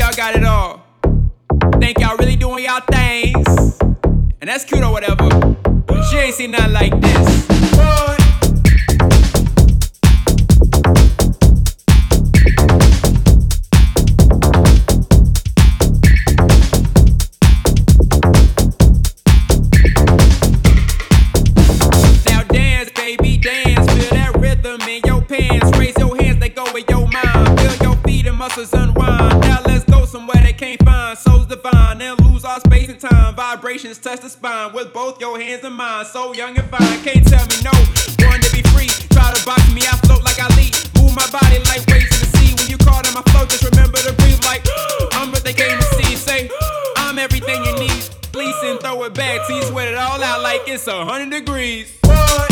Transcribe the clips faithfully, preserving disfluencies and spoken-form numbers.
y'all got it all. Think y'all really doing y'all things. And that's cute or whatever. But she ain't seen nothing like this. Boy. Unwind. Now let's go somewhere they can't find. Souls divine, they'll lose all space and time. Vibrations touch the spine with both your hands and mine. So young and fine, can't tell me no. Born to be free, try to box me, I float like Ali. Move my body like waves in the sea. When you call them, I float, just remember to breathe like I'm what they came to see. Say, I'm everything you need. Please and throw it back till you sweat it all out like it's a hundred degrees. Boy.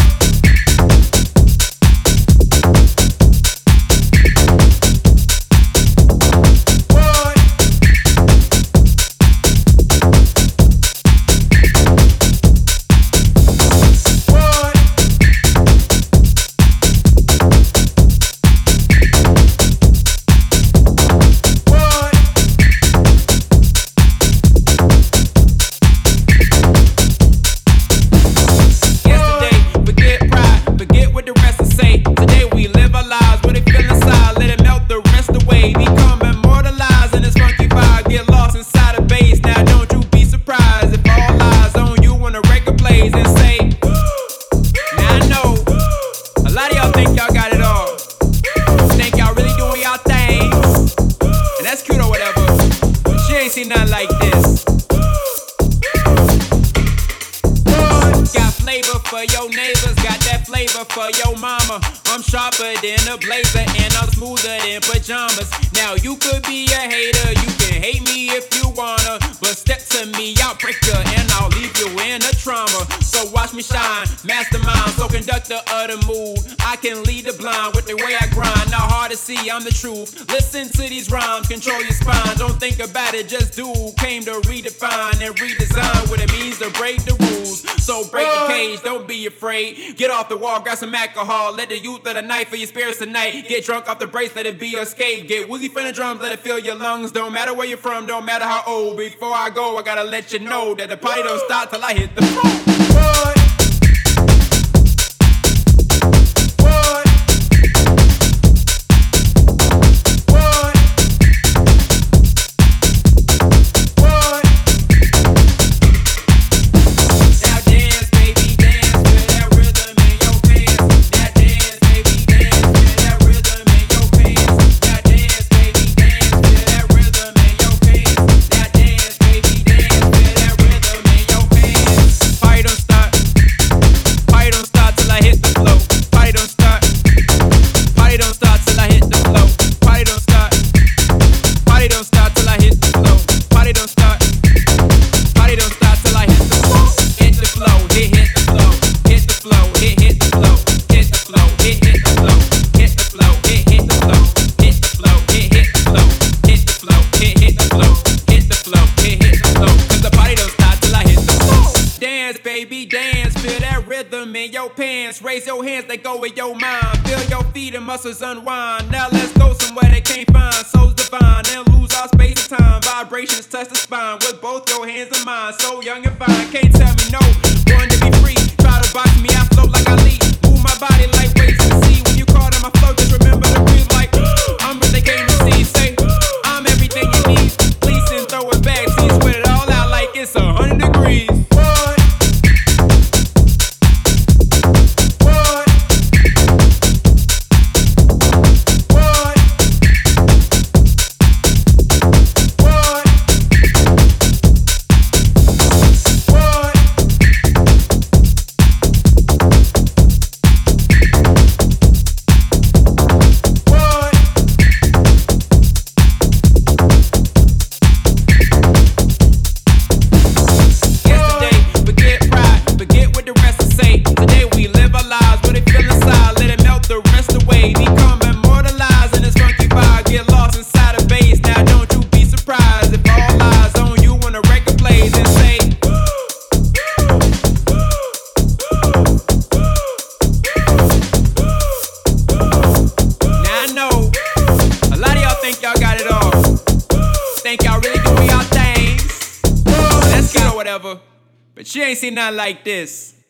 See nothing like this. Got flavor for your neighbors, got that flavor for your mama. I'm sharper than a blazer and I'm smoother than pajamas. Now you could be a hater, you can hate me if you wanna, but step to me, I'll break you and I'll leave you in a trauma. So watch me shine, mastermind, so conductor of the mood. I can lead the blind with the way I grind. Not hard to see, I'm the truth. Listen to these rhymes, control your spine. Don't think about it, just do. Came to redefine and redesign what it means to break the rules. So break the cage, don't be afraid. Get off the wall, grab some alcohol. Let the youth of the night for your spirits tonight. Get drunk off the brace, let it be your escape. Get woozy from the drums, let it fill your lungs. Don't matter where you're from, don't matter how old. Before I go, I gotta let you know that the party don't stop till I hit the floor. Baby, dance, feel that rhythm in your pants. Raise your hands, they go with your mind. Feel your feet and muscles unwind. Now let's go somewhere they can't find. Souls divine, they'll lose all space and time. Vibrations touch the spine with both your hands and mine. So young and fine, can't tell me no. Born to be free, try to box me, I float like Ali. Move my body like waves in the sea. When you call them, I float, just remember to breathe like I'm what they came to see. Say, I'm everything you need. Please and throw it back till you sweat it all out like it's a hundred degrees. But she ain't seen nothing like this.